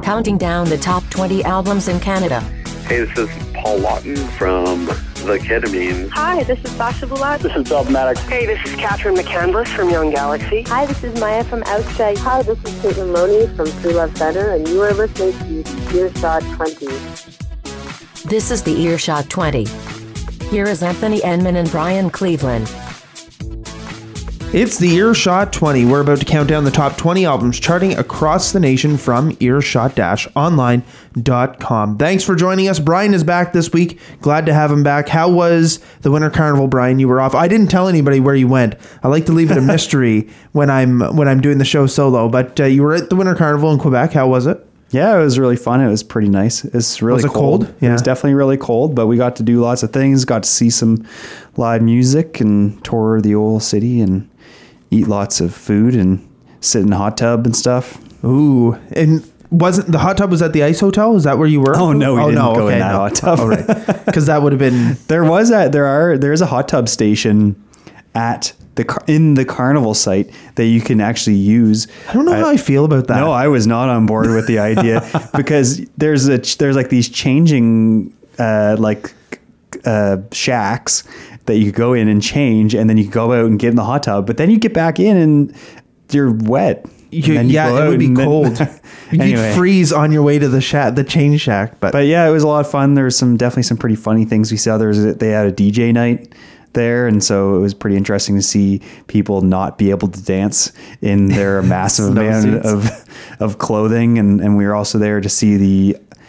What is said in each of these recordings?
counting down the top 20 albums in Canada. Hey, this is Paul Lawton from The Ketamine. Hi, this is Sasha Bulat. This is Dogmatic. Hey, this is Catherine McCandless from Young Galaxy. Hi, this is Maya from Outside. Hi, this is Caitlin Loney from Free Love Center, and you are listening to Earshot 20. This is the Earshot 20. Here is Anthony Enman and Brian Cleveland. It's the Earshot 20. We're about to count down the top 20 albums charting across the nation from earshot-online.com. Thanks for joining us. Brian is back this week. Glad to have him back. How was the Winter Carnival, Brian? You were off. I didn't tell anybody where you went. I like to leave it a mystery when I'm doing the show solo. But you were at the Winter Carnival in Quebec. How was it? Yeah, it was really fun. It was pretty nice. It's really Was it cold? Yeah. It was definitely really cold, but we got to do lots of things. Got to see some live music and tour the old city and eat lots of food and sit in a hot tub and stuff. Ooh, and wasn't the hot tub was at the Ice Hotel? Is that where you were? Oh no, we didn't go in that hot tub. Oh, right, because that would have been. There's a hot tub station in the carnival site that you can actually use. I don't know how I feel about that. No, I was not on board with the idea because there's like these changing shacks that you could go in and change, and then you could go out and get in the hot tub, but then you get back in and you're wet. It would be cold. You'd freeze on your way to the change shack. But yeah, it was a lot of fun. There was definitely some pretty funny things we saw. They had a DJ night there, and so it was pretty interesting to see people not be able to dance in their massive amount of clothing, and we were also there to see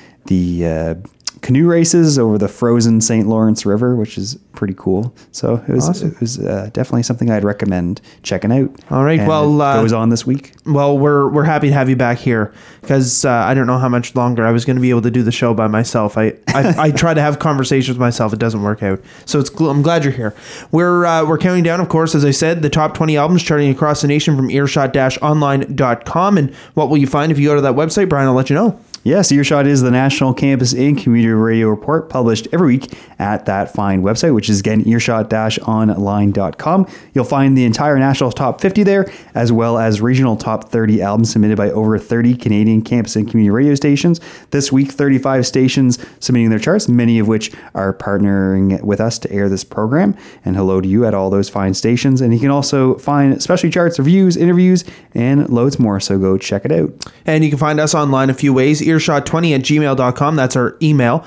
the canoe races over the frozen St. Lawrence River, which is pretty cool. So it was awesome. It was definitely something I'd recommend checking out. All right, and well, it goes on this week. Well, we're happy to have you back here because I don't know how much longer I was going to be able to do the show by myself. I try to have conversations with myself. It doesn't work out. So I'm glad you're here. We're counting down, of course, as I said, the top 20 albums charting across the nation from earshot-online.com. And what will you find if you go to that website? Brian, I'll let you know. Yes, Earshot is the national campus and community radio report published every week at that fine website, which is, again, earshot-online.com. You'll find the entire national top 50 there, as well as regional top 30 albums submitted by over 30 Canadian campus and community radio stations. This week, 35 stations submitting their charts, many of which are partnering with us to air this program. And hello to you at all those fine stations. And you can also find specialty charts, reviews, interviews, and loads more. So go check it out. And you can find us online a few ways. Earshot20@gmail.com. That's our email.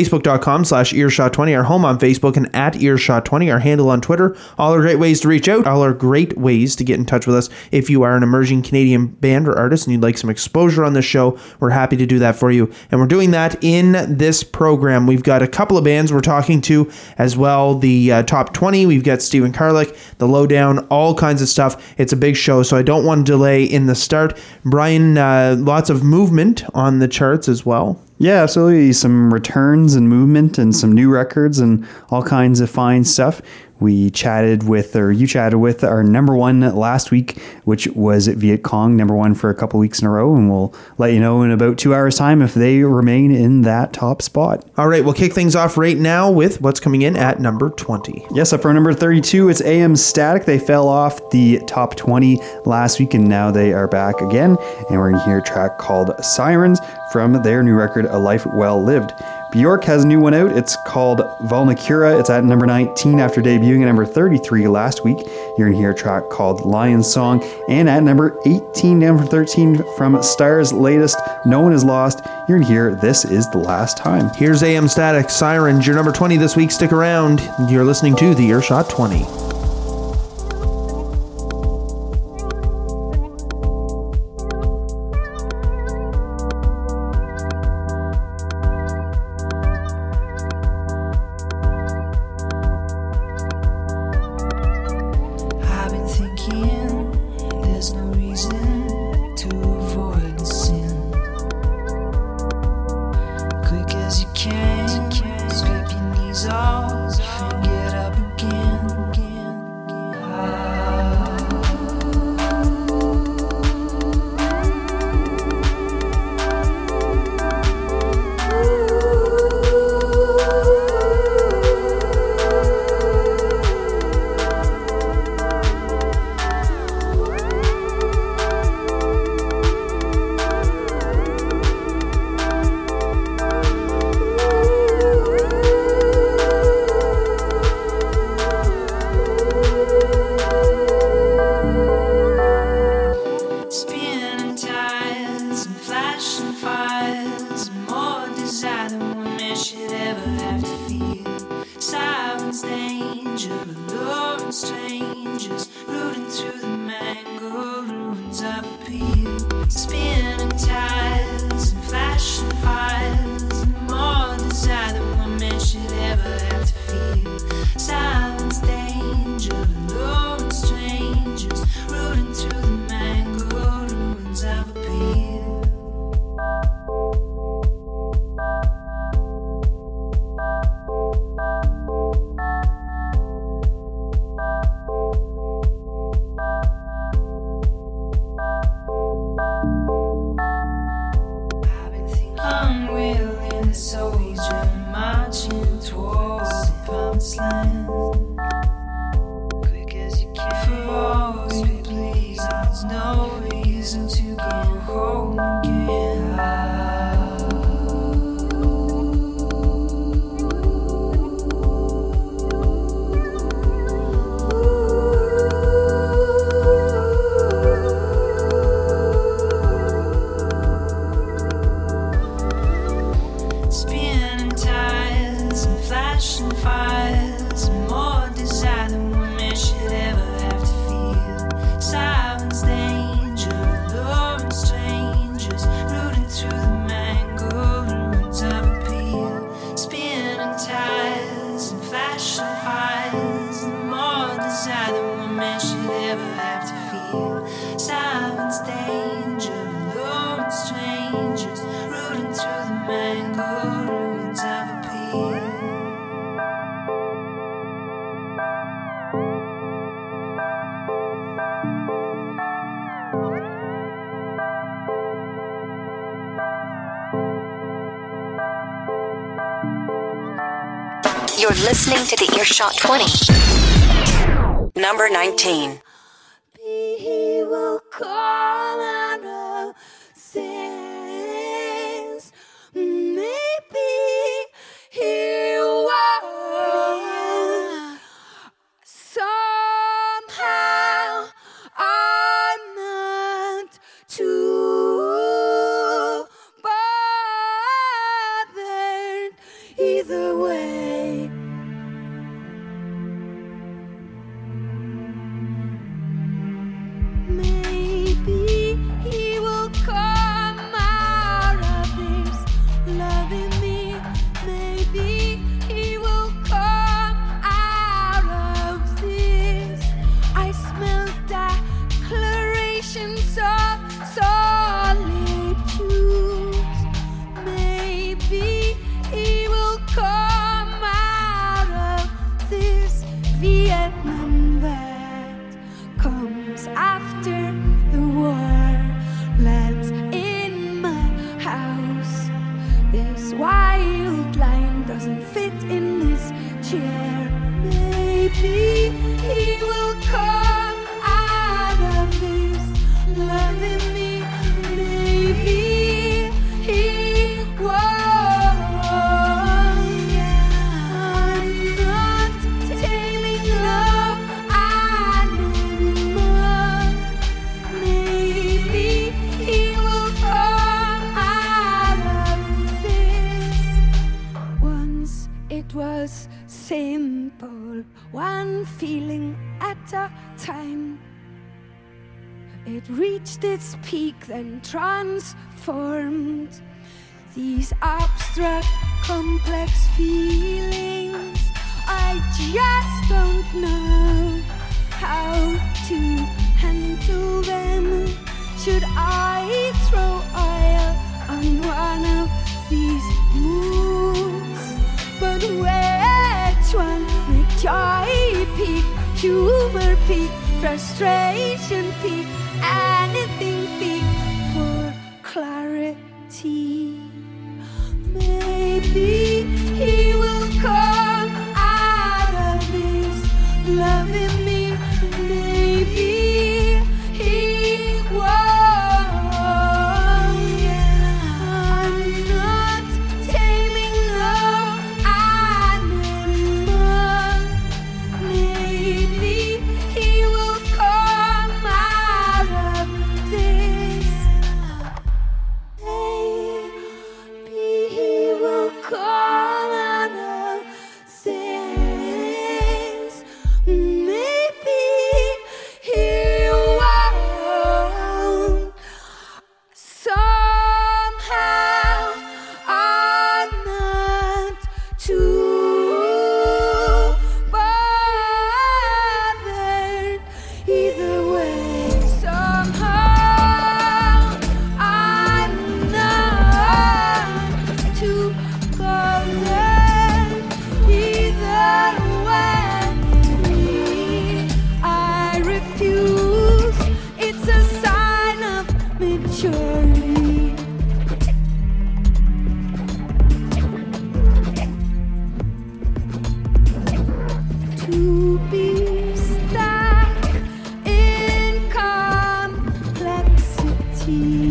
Facebook.com/Earshot20, our home on Facebook, and at Earshot20, our handle on Twitter. All are great ways to reach out. All are great ways to get in touch with us. If you are an emerging Canadian band or artist and you'd like some exposure on this show, we're happy to do that for you. And we're doing that in this program. We've got a couple of bands we're talking to as well. The top 20, we've got Stephen Karlik, The Lowdown, all kinds of stuff. It's a big show, so I don't want to delay in the start. Brian, lots of movement on the charts as well. Yeah, absolutely. Some returns and movement and some new records and all kinds of fine stuff. You chatted with our number one last week, which was Viet Cong, number one for a couple weeks in a row. And we'll let you know in about 2 hours time if they remain in that top spot. All right, we'll kick things off right now with what's coming in at number 20. Yes, up for number 32, it's AM Static. They fell off the top 20 last week and now they are back again. And we're going to hear a track called Sirens from their new record, A Life Well Lived. Bjork has a new one out. It's called Vulnicura. It's at number 19 after debuting at number 33 last week. You're going to hear a track called Lion Song. And at number 18, down from 13 from Star's latest, No One Is Lost, you're going to hear This Is the Last Time. Here's AM Static, Sirens, your number 20 this week. Stick around. You're listening to the Earshot 20. Scrape your knees off and get up again. spinning tires and flashing fires, more desire than one man should ever have to feel. Silence, danger, alone, strangers, rooting through the mangled ruins of a pier. Unwilling soldier marching towards the promised land. Quick as you can. For all you please, there's no reason to go home again. Spinning tires and flashing fires, more desire than one man should ever have to feel. Silence, danger, alluring strangers, rooting through the mangled ruins of a pier. Spinning tires and flashing fires, more desire than one man should ever have to feel. Silence, danger, alluring strangers, rooting through the mangled ruins of a pier. You're listening to the Earshot 20. Number 19. He will call out of sins. Maybe he will somehow. I'm not too bothered either way. Maybe he will come out of this loving me. Maybe he will come out of this. I smell declarations of solitude. Maybe he will come out of this Vietnam that comes after the war, lands in my house. This wild line doesn't fit in this chair. Maybe he will come out of this loving me. Maybe he won't. I'm not tailing love anymore. Maybe he will come out of this. Once it was simple, one feeling at a time. It reached its peak, then transformed. These abstract, complex feelings, I just don't know how to handle them. Should I throw oil on one of these moods? But which one? Make joy peak, humor peak, frustration peak, anything peak for clarity. Maybe he will come out of this loving me. Maybe he won't. I'm not taming love anymore. Maybe he will come out of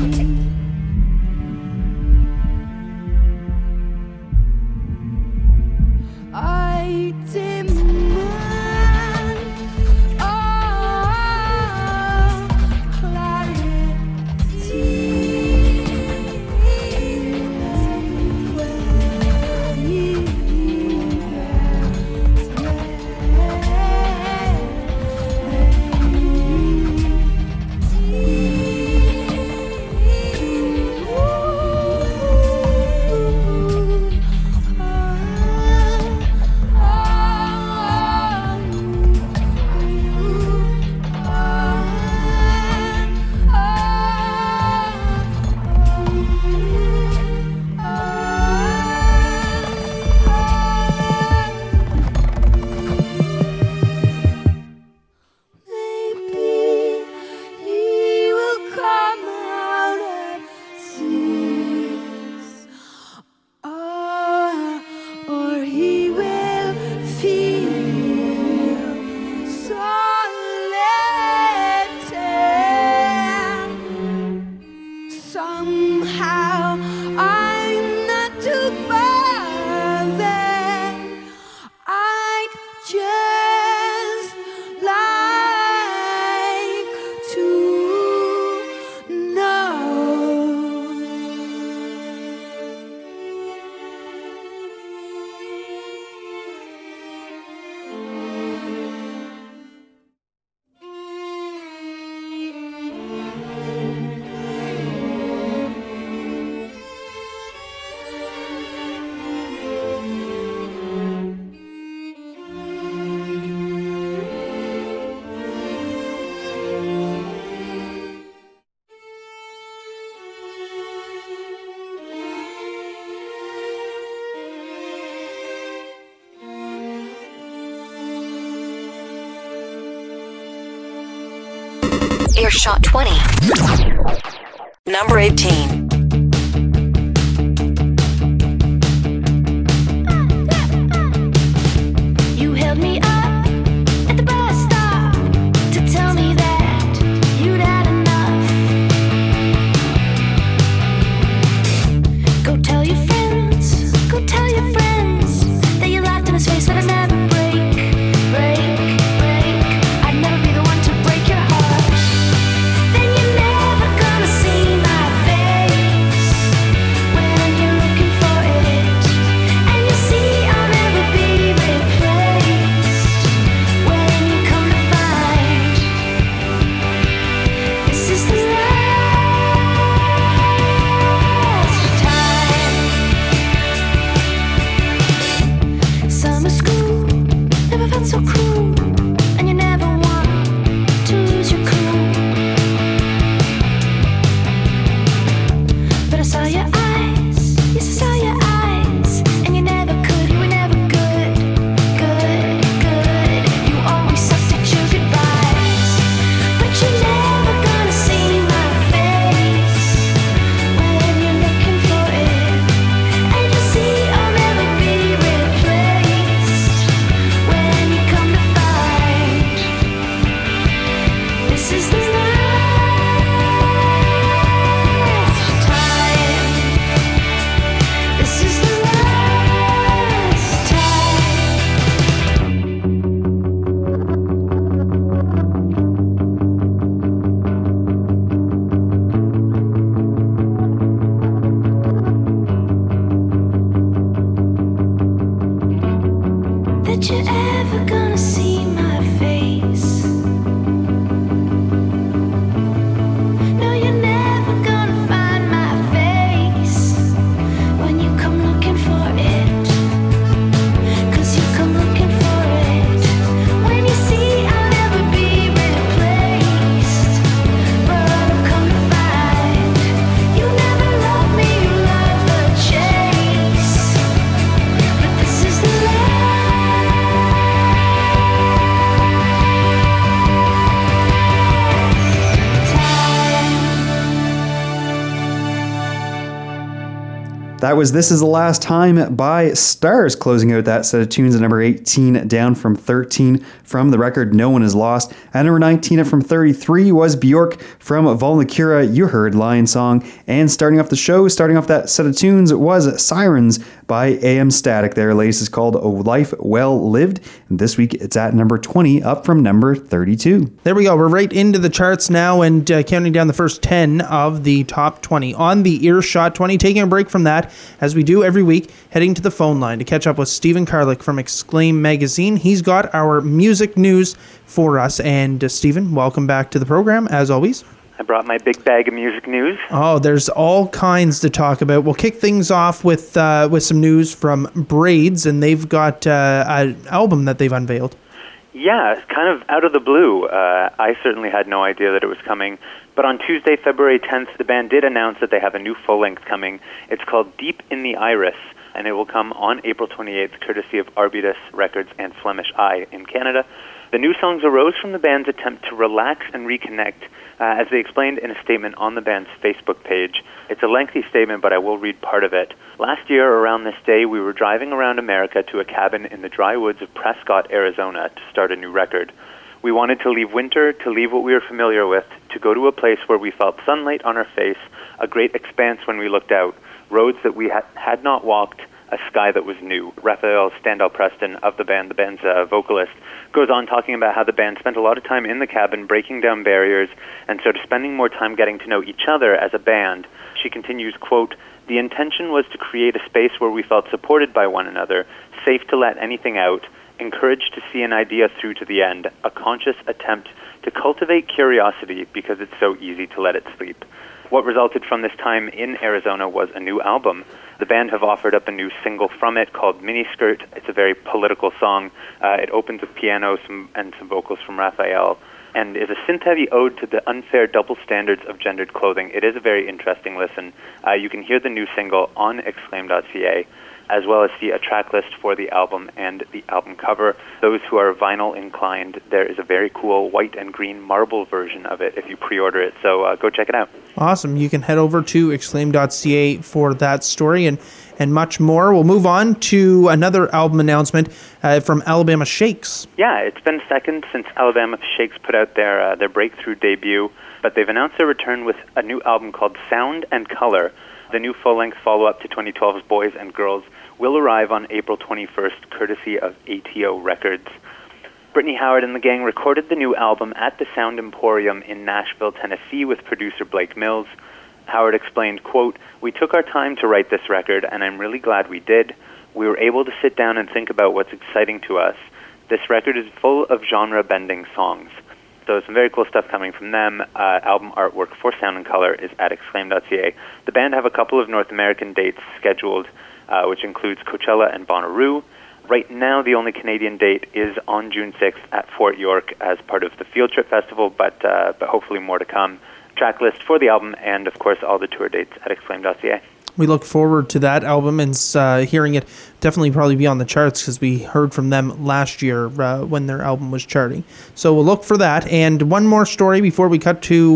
I demand Earshot 20. Number 18. You held me up at the bus stop to tell me that you'd had enough. Go tell your friends that you laughed in his face, that I'd never break. I'd never be the one to break your heart. Then you're never gonna see my face when you're looking for it, and you see I'll never be replaced when you come to find this is the last time. Summer school never felt so cruel, and you never want to lose your cool. But I saw your eyes, yes I saw your eyes, and you never could, you were never good. You always sucked at your goodbyes, but you're never gonna see my face when you're looking for it, and you see I'll never be replaced when you come to find this is the last time. This is the last time. That you're ever gonna see my face. No, you're never gonna find my face when you come looking for it. 'Cause you come looking for it when you see I'll never be replaced. But I've come to find you never loved me, you love the chase. But this is the last That was This Is the Last Time by Stars, closing out that set of tunes at number 18, down from 13 from the record No One Is Lost. At number 19, up from 33, was Bjork from Volnakura. You heard Lion Song. And starting off the show, starting off that set of tunes, was Sirens by AM Static. Their latest is called A Life Well Lived. And this week, it's at number 20, up from number 32. There we go. We're right into the charts now and counting down the first 10 of the top 20 on the Earshot 20. Taking a break from that, as we do every week, heading to the phone line to catch up with Stephen Karlik from Exclaim Magazine. He's got our music news for us. And Stephen, welcome back to the program, as always. I brought my big bag of music news. Oh, there's all kinds to talk about. We'll kick things off with some news from Braids, and they've got an album that they've unveiled. Yeah, kind of out of the blue. I certainly had no idea that it was coming. But on Tuesday, February 10th, the band did announce that they have a new full-length coming. It's called Deep in the Iris, and it will come on April 28th, courtesy of Arbutus Records and Flemish Eye in Canada. The new songs arose from the band's attempt to relax and reconnect, as they explained in a statement on the band's Facebook page. It's a lengthy statement, but I will read part of it. Last year, around this day, we were driving around America to a cabin in the dry woods of Prescott, Arizona, to start a new record. We wanted to leave winter, to leave what we were familiar with, to go to a place where we felt sunlight on our face, a great expanse when we looked out, roads that we had not walked, a sky that was new. Raphael Standell Preston of the band's vocalist, goes on talking about how the band spent a lot of time in the cabin breaking down barriers and sort of spending more time getting to know each other as a band. She continues, quote, "The intention was to create a space where we felt supported by one another, safe to let anything out, encouraged to see an idea through to the end, a conscious attempt to cultivate curiosity because it's so easy to let it sleep." What resulted from this time in Arizona was a new album. The band have offered up a new single from it called Miniskirt. It's a very political song. It opens with piano and some vocals from Raphael, and is a synth-heavy ode to the unfair double standards of gendered clothing. It is a very interesting listen. You can hear the new single on exclaim.ca, as well as see a track list for the album and the album cover. Those who are vinyl inclined, there is a very cool white and green marble version of it if you pre-order it, so go check it out. Awesome. You can head over to exclaim.ca for that story and much more. We'll move on to another album announcement from Alabama Shakes. Yeah, it's been a second since Alabama Shakes put out their breakthrough debut, but they've announced their return with a new album called Sound and Color. The new full-length follow-up to 2012's Boys and Girls will arrive on April 21st, courtesy of ATO Records. Brittany Howard and the gang recorded the new album at the Sound Emporium in Nashville, Tennessee, with producer Blake Mills. Howard explained, quote, "We took our time to write this record, and I'm really glad we did. We were able to sit down and think about what's exciting to us. This record is full of genre-bending songs." So some very cool stuff coming from them. Album artwork for Sound and Color is at exclaim.ca. The band have a couple of North American dates scheduled, which includes Coachella and Bonnaroo. Right now, the only Canadian date is on June 6th at Fort York as part of the Field Trip Festival, but hopefully more to come. Track list for the album and, of course, all the tour dates at exclaim.ca. We look forward to that album and hearing it definitely probably be on the charts because we heard from them last year when their album was charting. So we'll look for that. And one more story before we cut to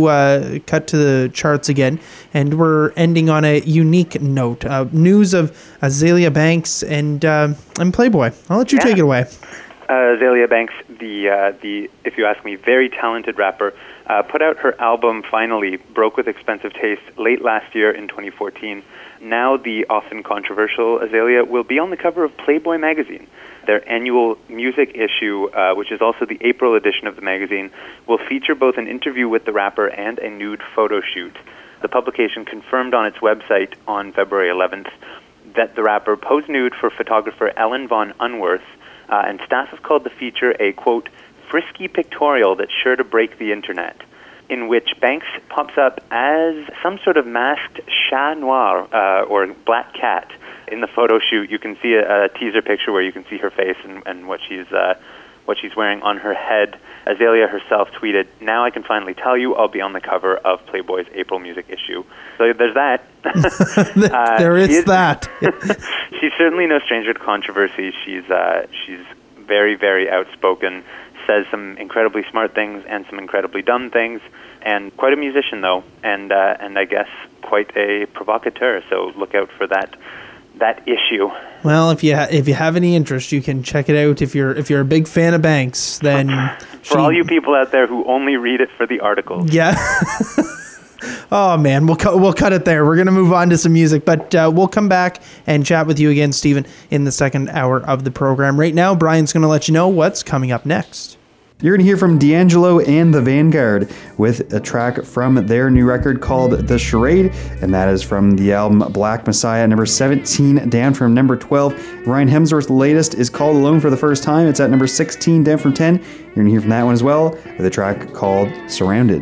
the charts again. And we're ending on a unique note. News of Azealia Banks and Playboy. I'll let you take it away. Azealia Banks, the if you ask me, very talented rapper, put out her album finally, Broke with Expensive Taste, late last year in 2014. Now the often controversial Azealia will be on the cover of Playboy magazine. Their annual music issue, which is also the April edition of the magazine, will feature both an interview with the rapper and a nude photo shoot. The publication confirmed on its website on February 11th that the rapper posed nude for photographer Ellen Von Unworth, and staff have called the feature a, quote, frisky pictorial that's sure to break the internet, in which Banks pops up as some sort of masked chat noir, or black cat. In the photo shoot, you can see a teaser picture where you can see her face and what she's wearing on her head. Azealia herself tweeted, "Now I can finally tell you I'll be on the cover of Playboy's April music issue." So there's that. There is that. She's certainly no stranger to controversy. She's very, very outspoken, says some incredibly smart things and some incredibly dumb things, and quite a musician though, and I guess quite a provocateur. So look out for that issue. Well, if you have any interest, you can check it out. If you're a big fan of Banks, then for all you people out there who only read it for the articles. Yeah. Oh man, we'll cut it there. We're gonna move on to some music, but we'll come back and chat with you again, Stephen, in the second hour of the program. Right now, Brian's gonna let you know what's coming up next. You're going to hear from D'Angelo and the Vanguard with a track from their new record called The Charade, and that is from the album Black Messiah, number 17, down from number 12. Ryan Hemsworth's latest is called Alone for the First Time. It's at number 16, down from 10. You're going to hear from that one as well with a track called Surrounded.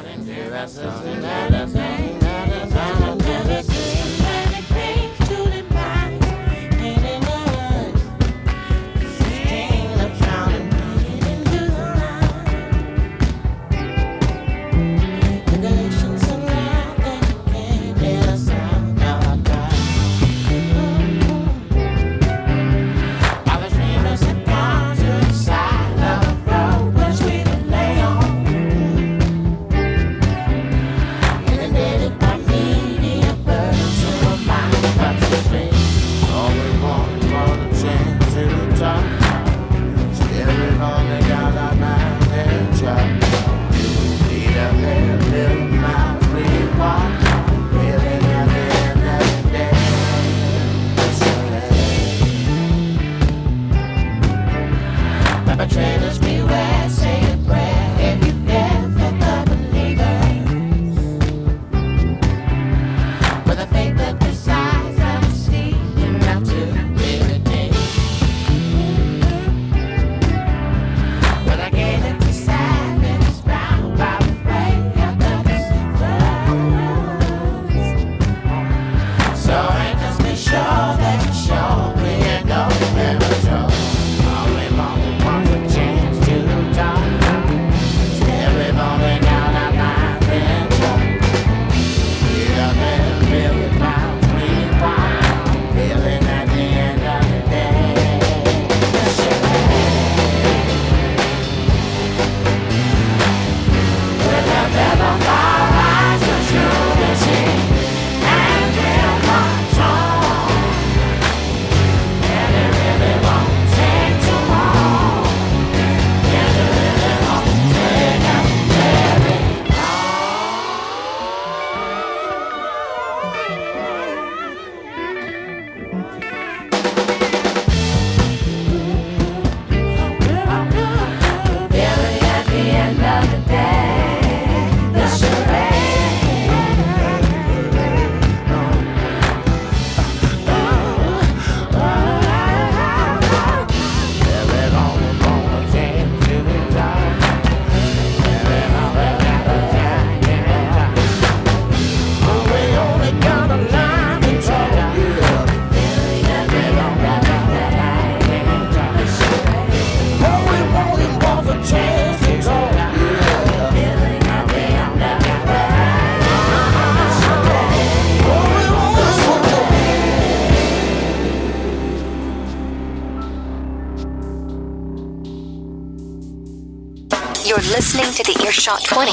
You're listening to the Earshot 20.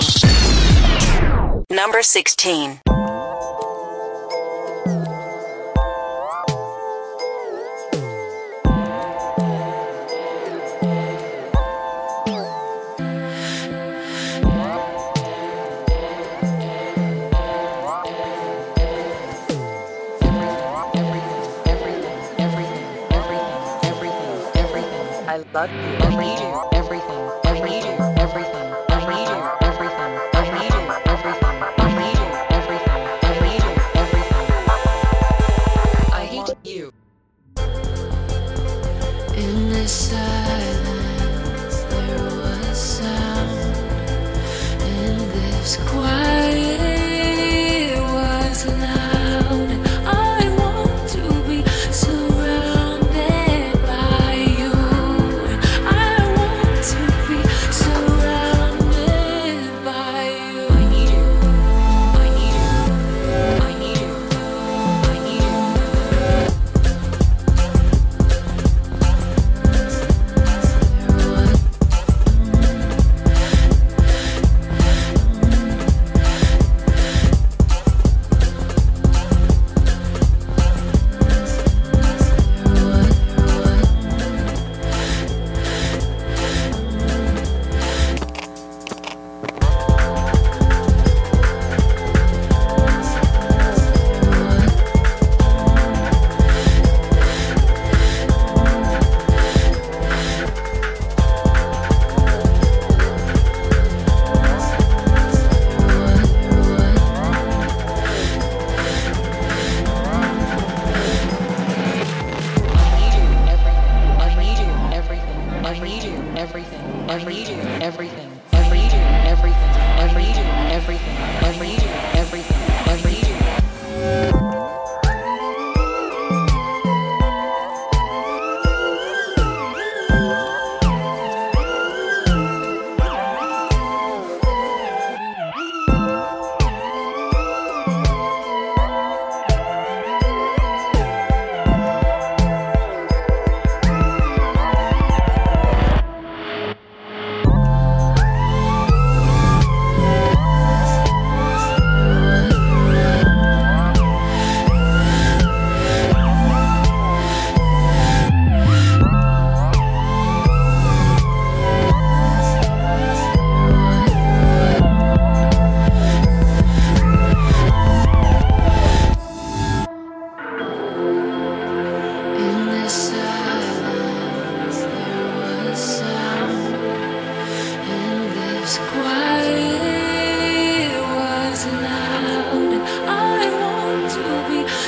Number 16. I love you. And we do everything. And we do everything. And we do everything. And we do everything. And we do everything. And we do everything. I hate you. In this silence, there was sound. In this quiet was loud. I want to be surrounded by you. I want to be surrounded.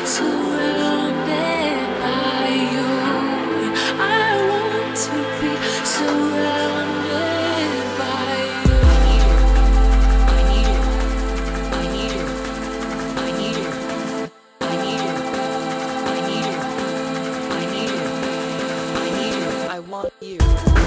surrounded by you. I want to be surrounded by you. I need it. I need it. I need it. I need it. I need it. I need it. I need it. I want you.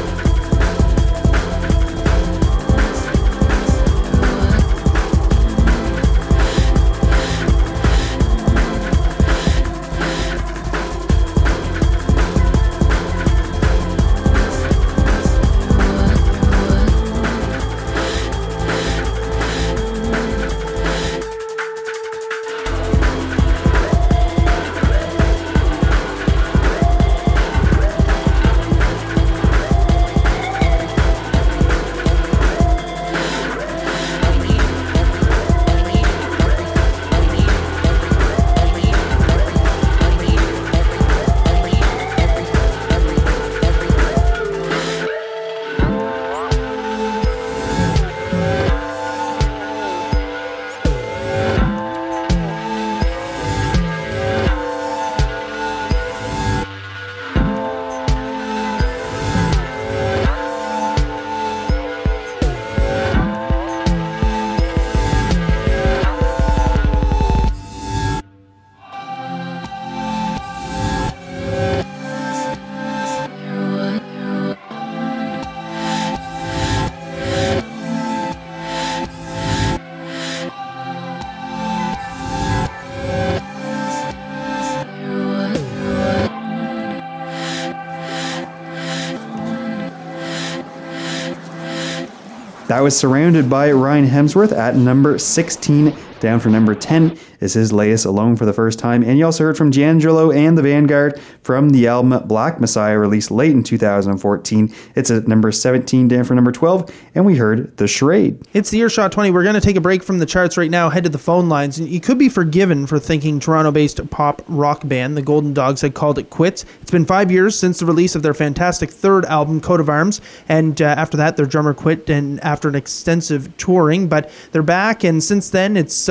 That was Surrounded by Ryan Hemsworth at number 16. Down for number 10 is his latest Alone for the First Time. And you also heard from D'Angelo and the Vanguard from the album Black Messiah, released late in 2014. It's at number 17, down for number 12. And we heard The Charade. It's the Earshot 20. We're going to take a break from the charts right now, head to the phone lines. You could be forgiven for thinking Toronto-based pop rock band, the Golden Dogs, had called it quits. It's been 5 years since the release of their fantastic third album, Coat of Arms. And after that, their drummer quit and after an extensive touring. But they're back, and since then, it's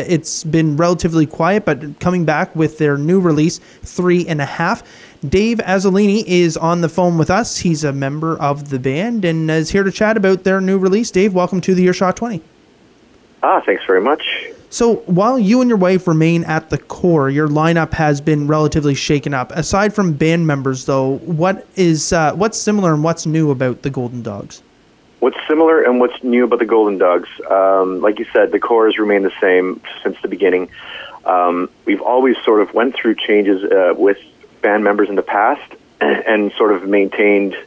been relatively quiet, but coming back with their new release, 3.5. Dave Azzolini is on the phone with us. He's a member of the band and is here to chat about their new release. Dave, welcome to the Earshot 20. Thanks very much. So while you and your wife remain at the core, your lineup has been relatively shaken up. Aside from band members, though, what's similar and what's new about the Golden Dogs? What's similar and what's new about the Golden Dogs? Like you said, the core has remained the same since the beginning. We've always sort of went through changes with band members in the past and sort of maintained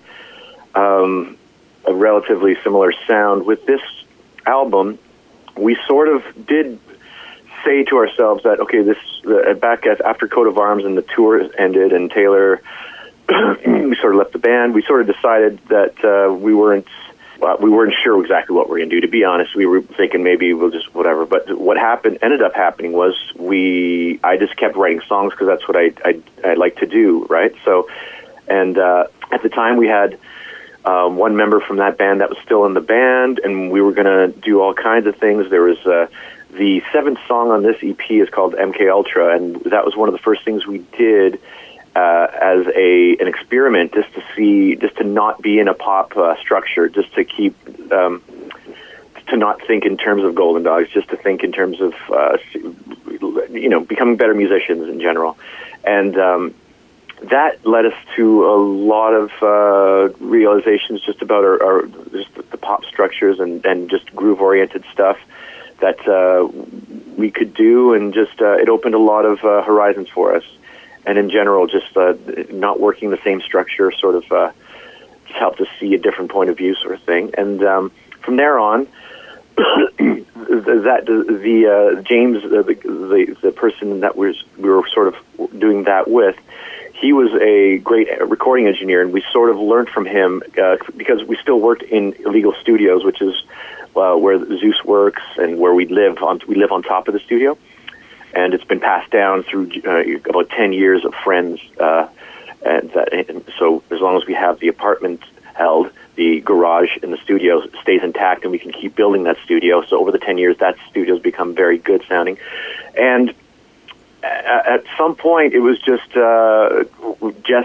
a relatively similar sound. With this album, we sort of did say to ourselves that, okay, after Coat of Arms and the tour ended and Taylor, we sort of left the band, we sort of decided that we weren't sure exactly what we were going to do. To be honest, we were thinking maybe we'll just whatever. But what ended up happening was I just kept writing songs because that's what I like to do, right? So, and at the time we had one member from that band that was still in the band, and we were going to do all kinds of things. There was the seventh song on this EP is called MK Ultra, and that was one of the first things we did as an experiment, just to not be in a pop structure, just to keep, to not think in terms of Golden Dogs, just to think in terms of, becoming better musicians in general. And that led us to a lot of realizations just about our just the pop structures and just groove-oriented stuff that we could do, and just it opened a lot of horizons for us. And in general, just not working the same structure sort of just helped us see a different point of view, sort of thing. And from there on, James, the person that we were sort of doing that with, he was a great recording engineer, and we sort of learned from him because we still worked in Illegal Studios, which is where Zeus works and where we live on top of the studio. And it's been passed down through about 10 years of friends. And so as long as we have the apartment held, the garage in the studio stays intact, and we can keep building that studio. So over the 10 years, that studio's become very good sounding. And at some point, it was just Jess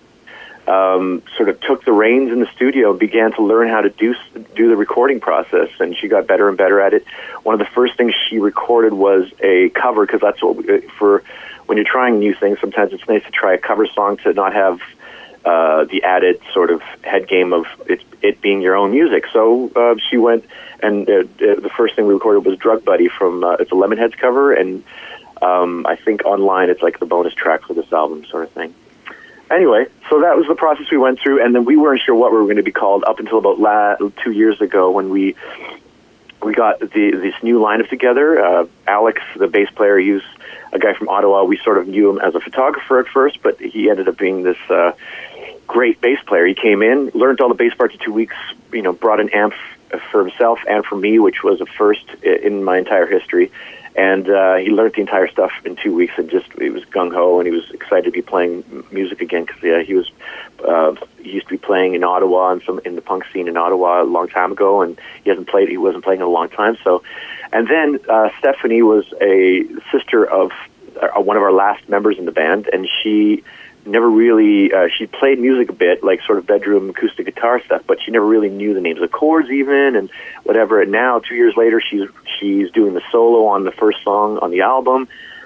sort of took the reins in the studio and began to learn how to do the recording process, and she got better and better at it. One of the first things she recorded was a cover, because that's what for when you're trying new things, sometimes it's nice to try a cover song to not have the added sort of head game of it being your own music. So she went, and the first thing we recorded was Drug Buddy from it's a Lemonheads cover, and I think online it's like the bonus track for this album sort of thing. Anyway, so that was the process we went through, and then we weren't sure what we were going to be called up until about 2 years ago when we got this new lineup together. Alex, the bass player, he's a guy from Ottawa. We sort of knew him as a photographer at first, but he ended up being this great bass player. He came in, learned all the bass parts in 2 weeks, brought an amp for himself and for me, which was a first in my entire history. And he learned the entire stuff in 2 weeks, and he was gung-ho, and he was excited to be playing music again, because he used to be playing in Ottawa and in the punk scene in Ottawa a long time ago, and he wasn't playing in a long time. So, and then Stephanie was a sister of one of our last members in the band, and she never really she played music a bit, like sort of bedroom acoustic guitar stuff, but she never really knew the names of chords even and whatever. And now 2 years later, she's doing the solo on the first song on the album,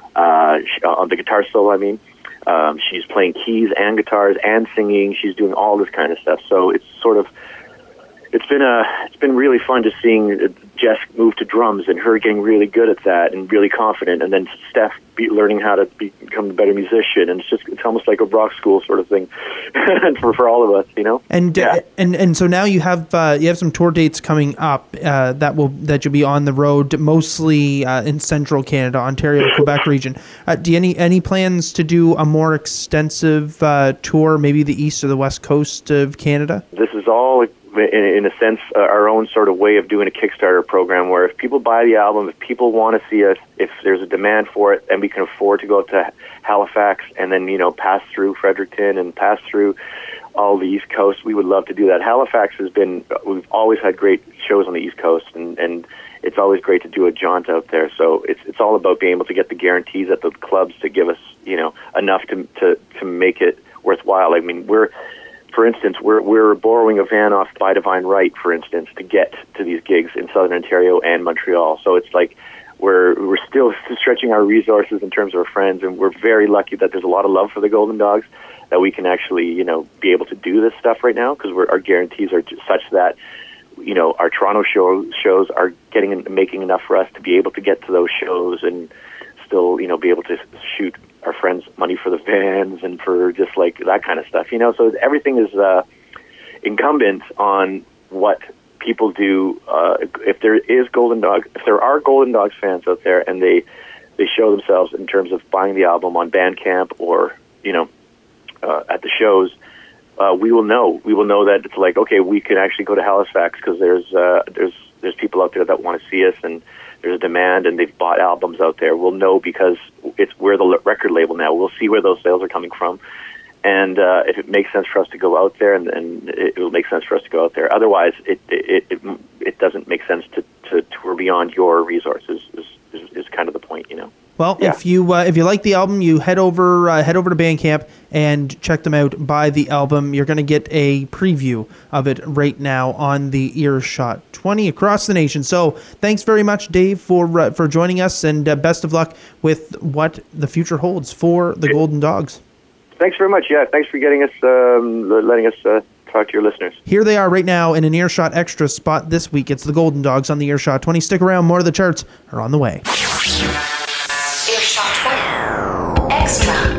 on the guitar solo, I mean. She's playing keys and guitars and singing. She's doing all this kind of stuff. So it's sort of it's been really fun just seeing Jess move to drums and her getting really good at that and really confident, and then Steph learning how to become a better musician, and it's almost like a rock school sort of thing for all of us, And and so now you have some tour dates coming up that you'll be on the road, mostly in central Canada, Ontario, Quebec region. Do you any plans to do a more extensive tour, maybe the east or the west coast of Canada? This is all, in a sense, our own sort of way of doing a Kickstarter program, where if people buy the album, if people want to see us, if there's a demand for it, and we can afford to go to Halifax and then, pass through Fredericton and pass through all the East Coast, we would love to do that. Halifax we've always had great shows on the East Coast, and it's always great to do a jaunt out there. So it's all about being able to get the guarantees at the clubs to give us, enough to make it worthwhile. I mean, for instance, we're borrowing a van off By Divine Right, for instance, to get to these gigs in Southern Ontario and Montreal. So it's like we're still stretching our resources in terms of our friends, and we're very lucky that there's a lot of love for the Golden Dogs, that we can actually, be able to do this stuff right now, because our guarantees are such that, our Toronto shows are making enough for us to be able to get to those shows and still, be able to shoot our friends money for the vans and for just like that kind of stuff, So everything is incumbent on what people do. If there are Golden Dogs fans out there, and they show themselves in terms of buying the album on Bandcamp or at the shows, we will know. We will know that it's like, okay, we can actually go to Halifax because there's people out there that want to see us, and there's a demand, and they've bought albums out there. We'll know because we're the record label now. We'll see where those sales are coming from, and if it makes sense for us to go out there, and it will make sense for us to go out there. Otherwise, it doesn't make sense to tour beyond your resources. Is kind of the point, Well, yeah. If you like the album, you head over to Bandcamp and check them out. Buy the album. You're going to get a preview of it right now on the Earshot 20 across the nation. So thanks very much, Dave, for joining us, and best of luck with what the future holds for the Golden Dogs. Thanks very much. Yeah, thanks for getting us, letting us talk to your listeners. Here they are right now in an Earshot Extra spot this week. It's the Golden Dogs on the Earshot 20. Stick around. More of the charts are on the way. Earshot 20 Extra.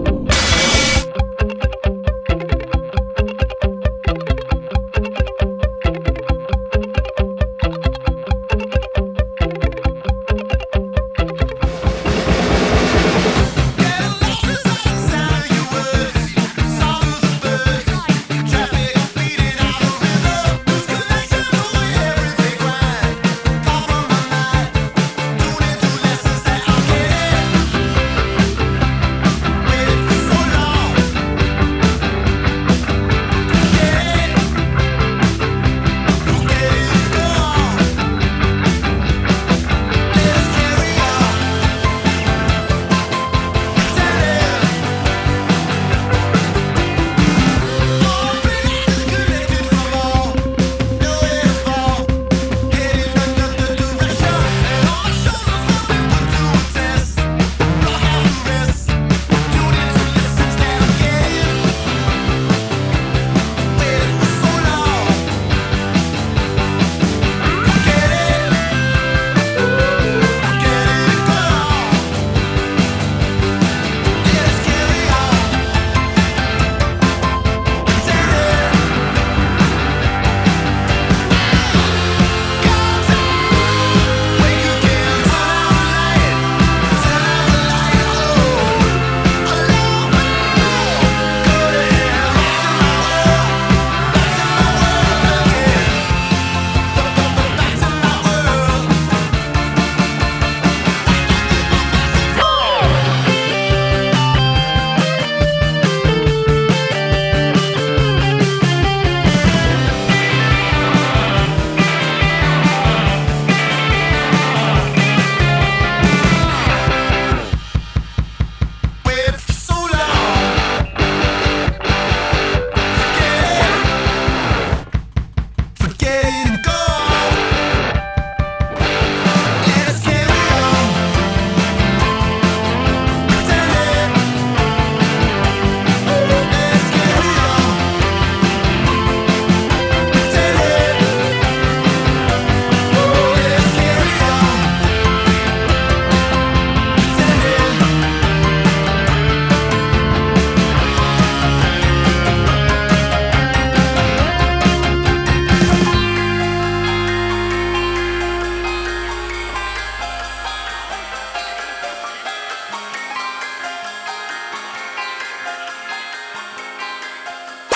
We're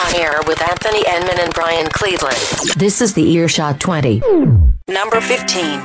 On air with Anthony Enman and Brian Cleveland. This is the Earshot 20. Number 15.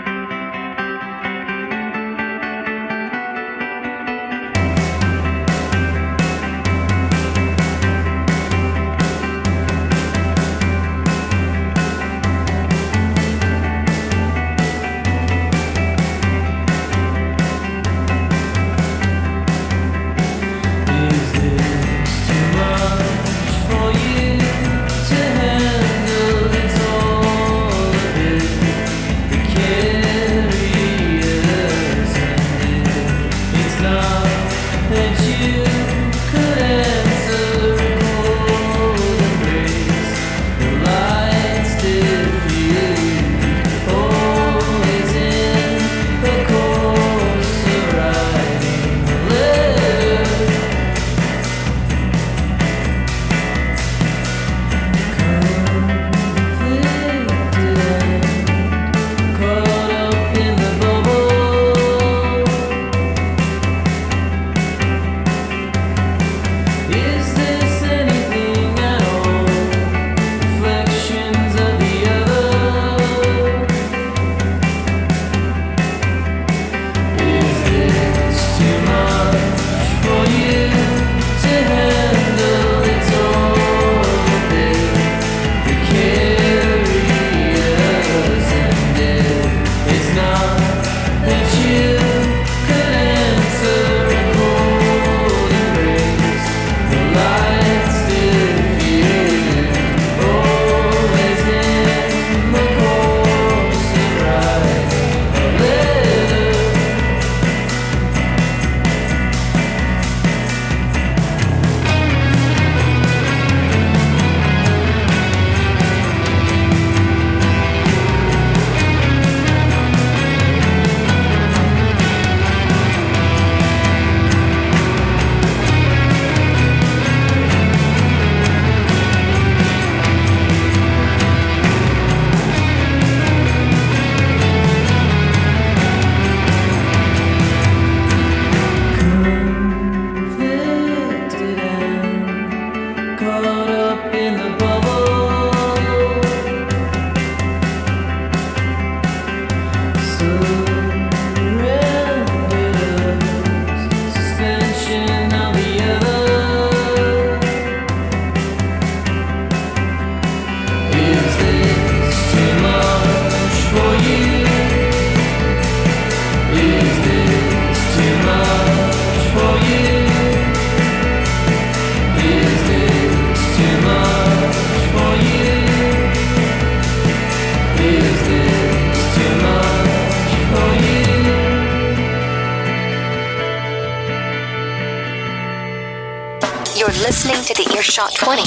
You're listening to the Earshot 20.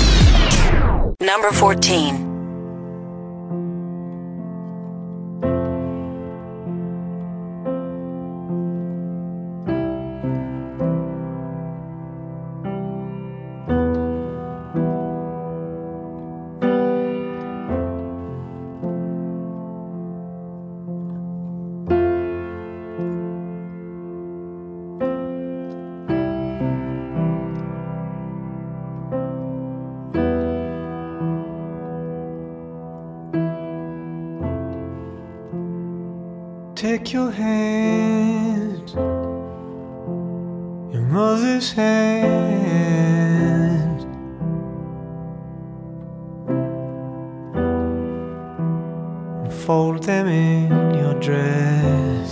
Number 14. Take your hand, your mother's hand, and fold them in your dress.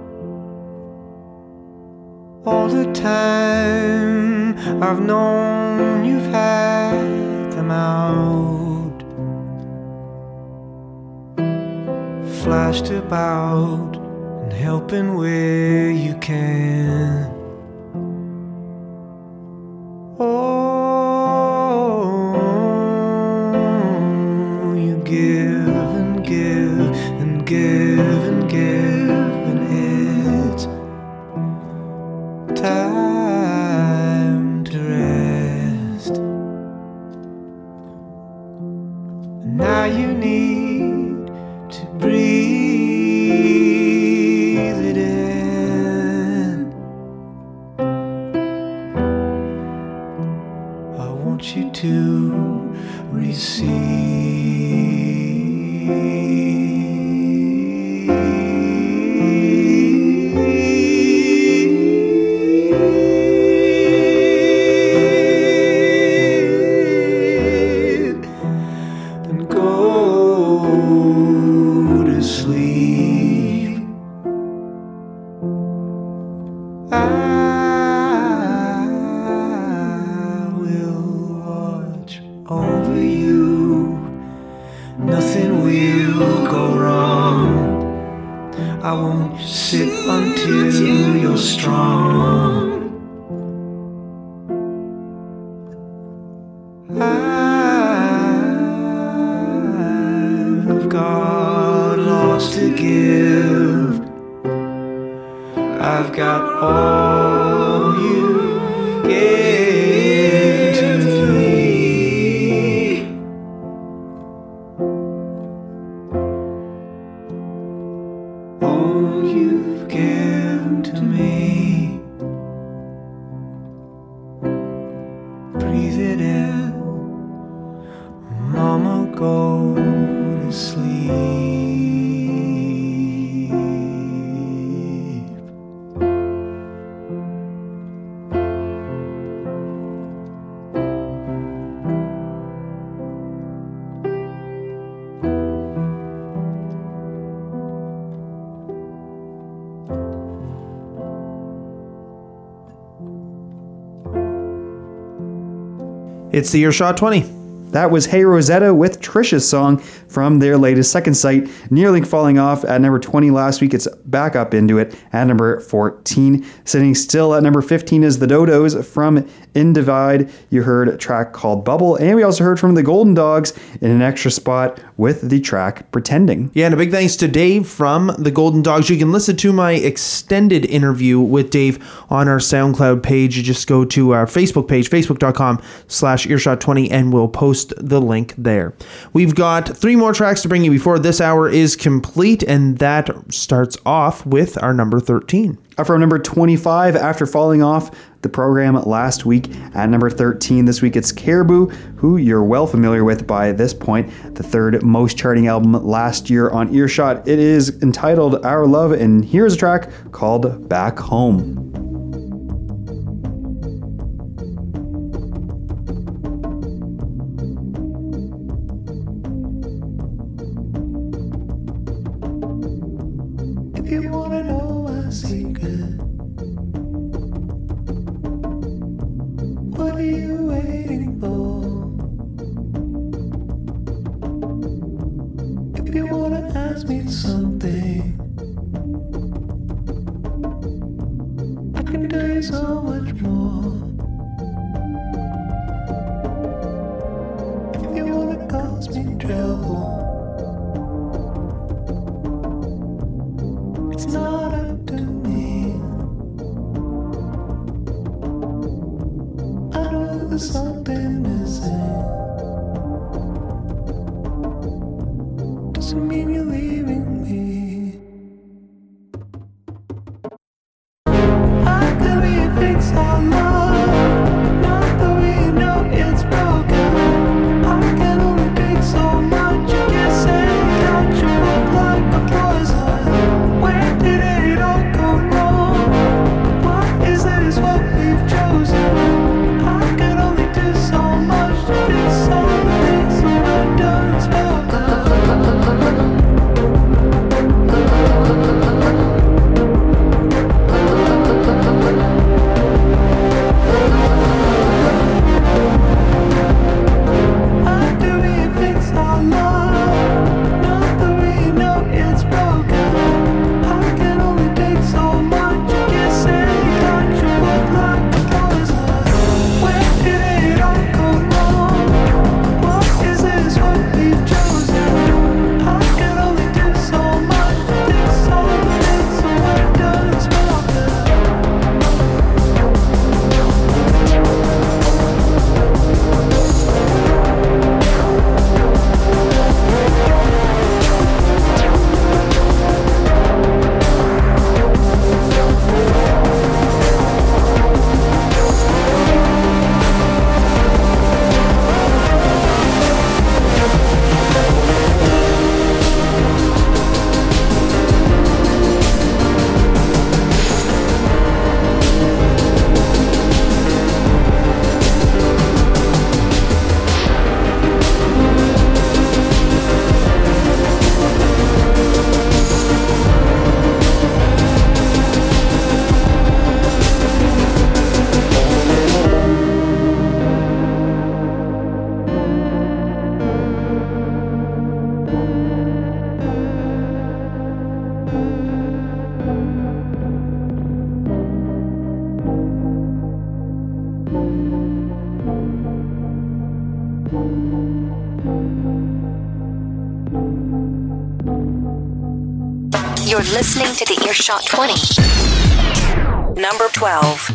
All the time I've known you've had them out, flashed about and helping where you can. Oh, you give and give and give and give, and it's time to rest. And now you need to breathe it in want you to receive and go to sleep. I will watch over you. Nothing will go wrong. I won't sit until you're strong. I've got lots to give. I've got all you gave to me. All you've given to me. Breathe it in, Mama, go to sleep. It's the Earshot 20. That was Hey Rosetta with Trisha's song from their latest Second Sight, nearly falling off at number 20 last week. It's back up into it at number 14. Sitting still at number 15 is the Dodos from In Divide. You heard a track called Bubble, and we also heard from the Golden Dogs in an extra spot with the track Pretending. Yeah, and a big thanks to Dave from the Golden Dogs. You can listen to my extended interview with Dave on our SoundCloud page. You just go to our Facebook page, facebook.com/earshot20, and we'll post the link there. We've got 3 more tracks to bring you before this hour is complete, and that starts off with our number 13. From number 25, after falling off the program last week at number 13, this week it's Caribou, who you're well familiar with by this point, the 3rd most charting album last year on Earshot. It is entitled Our Love, and here's a track called Back Home. If you wanna know my secret, what are you waiting for? If you wanna ask me something, I can tell you so much more. If you wanna cause me trouble, it's not up to me. I know there's something missing. Doesn't mean you're leaving me. I could be a fix on love, not the way you know it's broken. I can only take so much. You can't say without your book like a poison. Where did it all go wrong? What is it is what we've chosen. I can only do so much. You're listening to the Earshot 20. Number 12.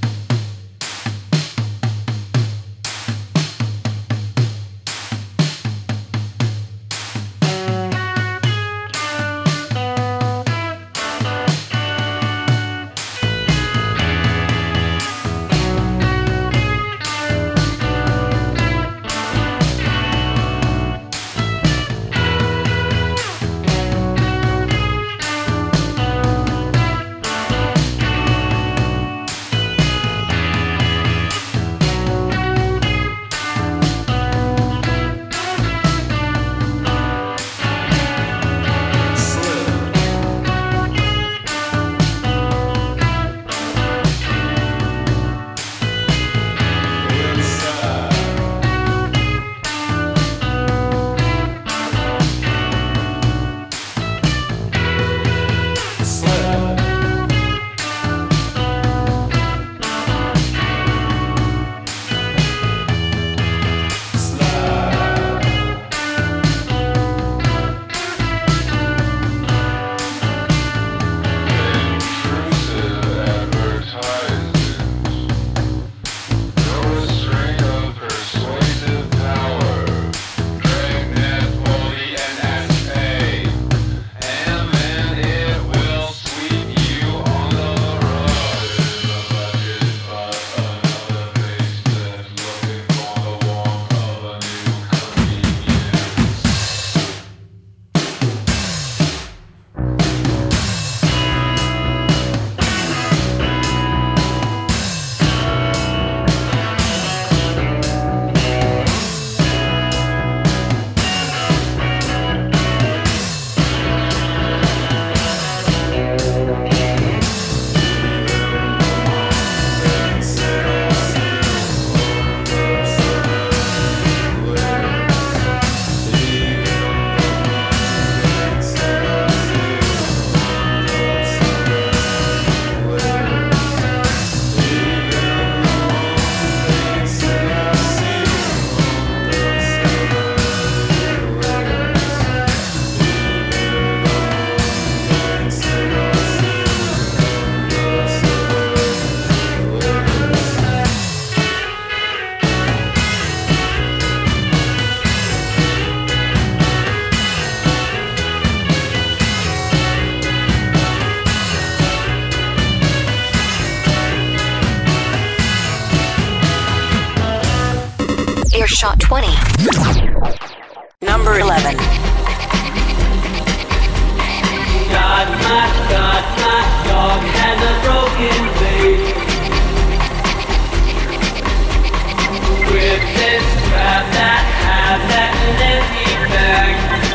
Earshot 20. Number 11. God, my dog has a broken leg. With this crap that have that an empty bag.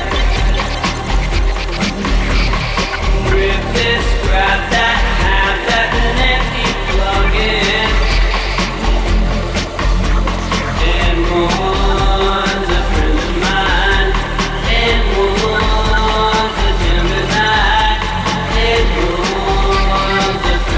With this crap that have that an empty plug-in. And one's a friend of mine. And one's a Gemini. And one's a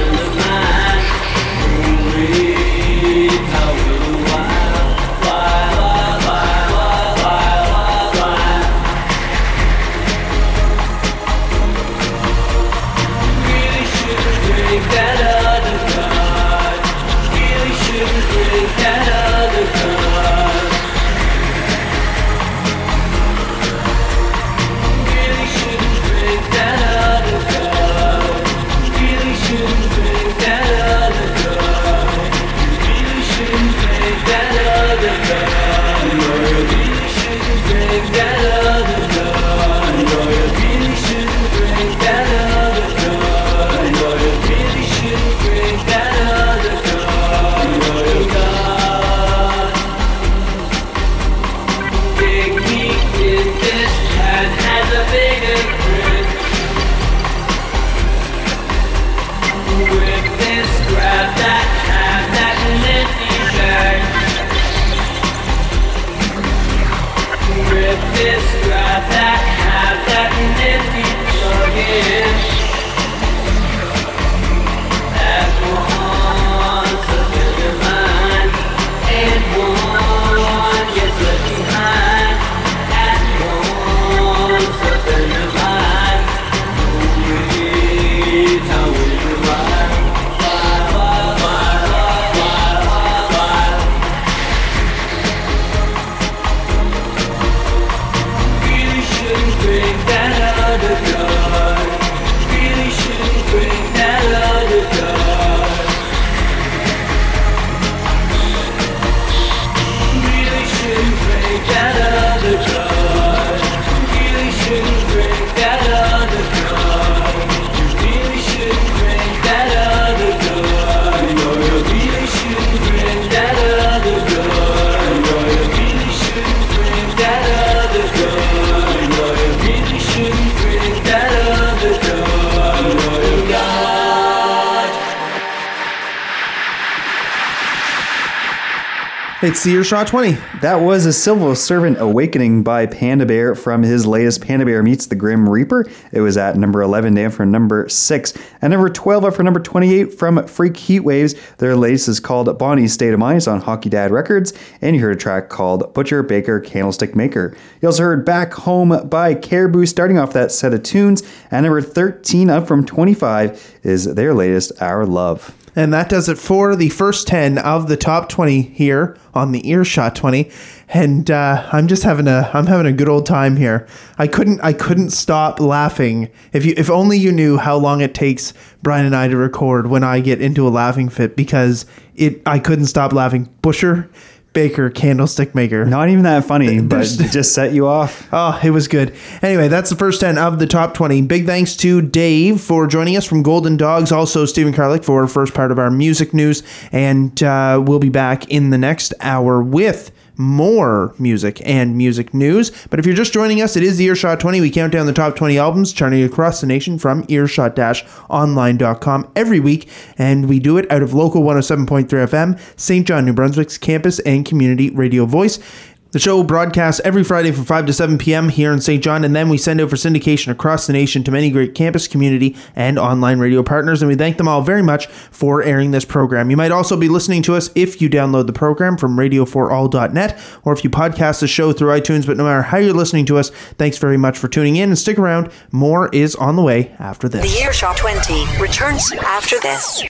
It's the Earshot 20. That was a Civil Servant Awakening by Panda Bear from his latest Panda Bear Meets the Grim Reaper. It was at number 11 down from number 6. And number 12 up for number 28 from Freak Heatwaves. Their latest is called Bonnie's State of Mind. It's on Hockey Dad Records. And you heard a track called Butcher, Baker, Candlestick Maker. You also heard Back Home by Caribou starting off that set of tunes. And number 13 up from 25 is their latest, Our Love. And that does it for the first 10 of the top 20 here on the Earshot 20. And I'm just having a good old time here. I couldn't stop laughing. If only you knew how long it takes Brian and I to record when I get into a laughing fit, because I couldn't stop laughing. Butcher, Baker, Candlestick Maker. Not even that funny, but it just set you off. Oh, it was good. Anyway, that's the first 10 of the top 20. Big thanks to Dave for joining us from Golden Dogs. Also, Stephen Karlik for the first part of our music news. And we'll be back in the next hour with more music and music news. But if you're just joining us, it is the Earshot 20. We count down the top 20 albums charting across the nation from earshot-online.com every week, and we do it out of local 107.3 FM, St. John, New Brunswick's campus and community radio voice. The show broadcasts every Friday from 5 to 7 p.m. here in St. John, and then we send out for syndication across the nation to many great campus, community, and online radio partners, and we thank them all very much for airing this program. You might also be listening to us if you download the program from radio4all.net, or if you podcast the show through iTunes, but no matter how you're listening to us, thanks very much for tuning in, and stick around. More is on the way after this. The Earshot 20 returns after this.